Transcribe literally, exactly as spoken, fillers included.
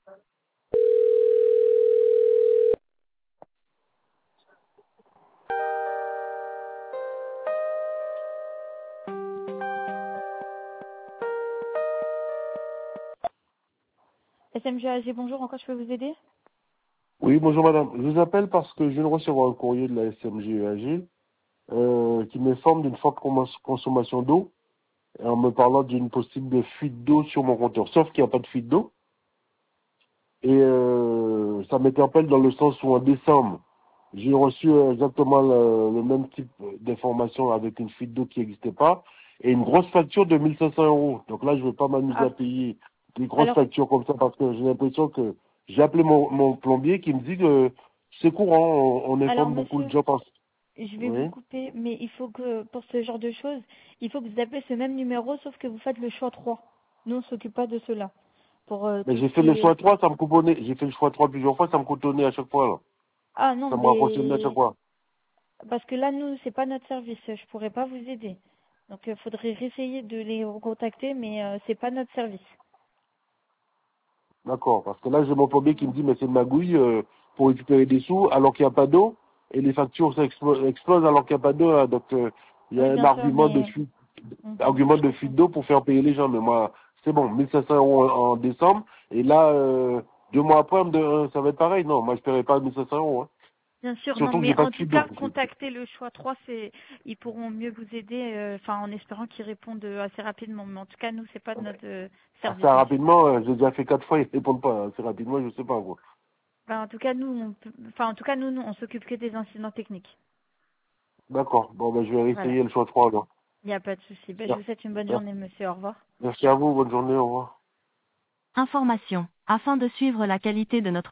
S M G A G, bonjour, en quoi je peux vous aider? Oui, bonjour madame. Je vous appelle parce que je viens de recevoir un courrier de la S M G A G euh, qui m'informe d'une forte cons- consommation d'eau en me parlant d'une possible fuite d'eau sur mon compteur. Sauf qu'il n'y a pas de fuite d'eau. Et euh, ça m'interpelle dans le sens où en décembre, j'ai reçu euh, exactement le, le même type d'information avec une fuite d'eau qui n'existait pas et une grosse facture de mille cinq cents euros. Donc là, je ne vais pas m'amuser à Ah, payer des grosses alors, factures comme ça parce que j'ai l'impression que j'ai appelé mon, mon plombier qui me dit que c'est courant, on, on alors informe beaucoup de monsieur, gens par... je vais vous Oui. couper, mais il faut que, pour ce genre de choses, il faut que vous appelez ce même numéro, sauf que vous faites le choix trois. Nous, on s'occupe pas de cela. Pour euh, Mais tout j'ai ce fait qui le choix est... trois, ça me couponnait. J'ai fait le choix trois plusieurs fois, ça me couponnait à chaque fois. Là. Ah non, Ça me rapprochait à chaque mais... fois. Parce que là, nous, c'est pas notre service, je pourrais pas vous aider. Donc, il faudrait essayer de les recontacter, mais euh, c'est pas notre service. D'accord, parce que là j'ai mon plombier qui me dit mais c'est une magouille euh, pour récupérer des sous alors qu'il n'y a pas d'eau et les factures ça explo- explosent alors qu'il n'y a pas d'eau. Hein. Donc euh, il y Oui, a un bien sûr, argument de mais... fuite, Mhm, argument je de comprends. fuite d'eau pour faire payer les gens. Mais moi c'est bon, mille cinq cents euros en, en décembre et là euh, deux mois après on me dit, euh, ça va être pareil. Non, moi je paierai pas mille cinq cents euros. Hein. Bien sûr, non, Surtout que j'ai mais pas en de tout fuite d'eau. cas, contactez le choix trois, c'est, ils pourront mieux vous aider, euh, enfin, en espérant qu'ils répondent euh, assez rapidement. Mais en tout cas, nous, c'est pas de notre euh, Assez service, monsieur. rapidement, euh, j'ai déjà fait quatre fois, ils répondent pas. Assez rapidement, je sais pas quoi. Enfin, en tout cas, nous, on peut- enfin, en tout cas, nous, nous, on s'occupe que des incidents techniques. D'accord, bon ben je vais Voilà. réessayer le choix trois alors. Il n'y a pas de souci. Ben, je Bien. vous souhaite une bonne Bien. journée, monsieur. Au revoir. Merci à vous, bonne journée, au revoir. Information. Afin de suivre la qualité de notre